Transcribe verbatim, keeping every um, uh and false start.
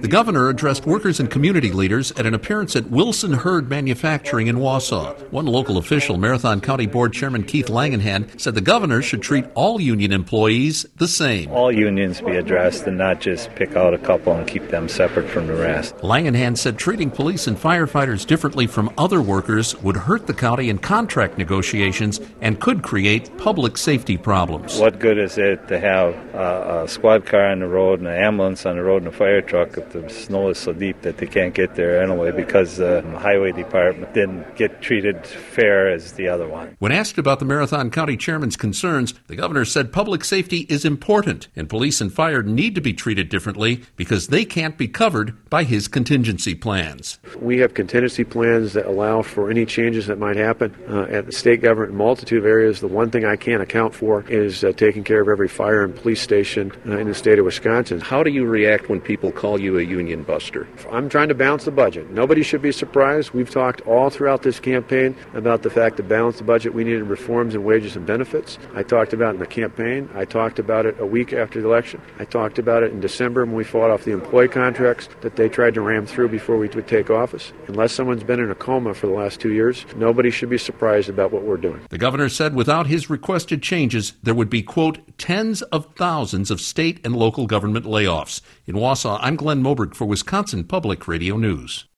The governor addressed workers and community leaders at an appearance at Wilson Hurd Manufacturing in Wausau. One local official, Marathon County Board Chairman Keith Langenhand, said the governor should treat all union employees the same. All unions be addressed and not just pick out a couple and keep them separate from the rest. Langenhand said treating police and firefighters differently from other workers would hurt the county in contract negotiations and could create public safety problems. What good is it to have a, a squad car on the road and an ambulance on the road and a fire truck if the snow is so deep that they can't get there anyway because the highway department didn't get treated fair as the other one? When asked about the Marathon County Chairman's concerns, the governor said public safety is important and police and fire need to be treated differently because they can't be covered by his contingency plans. We have contingency plans that allow for any changes that might happen uh, at the state government in a multitude of areas. The one thing I can't account for is uh, taking care of every fire and police station uh, in the state of Wisconsin. How do you react when people call you a union buster? I'm trying to balance the budget. Nobody should be surprised. We've talked all throughout this campaign about the fact to balance the budget we needed reforms in wages and benefits. I talked about it in the campaign. I talked about it a week after the election. I talked about it in December when we fought off the employee contracts that they tried to ram through before we would take office. Unless someone's been in a coma for the last two years, nobody should be surprised about what we're doing. The governor said without his requested changes, there would be, quote, tens of thousands of state and local government layoffs. In Wausau, I'm Glenn Moberg for Wisconsin Public Radio News.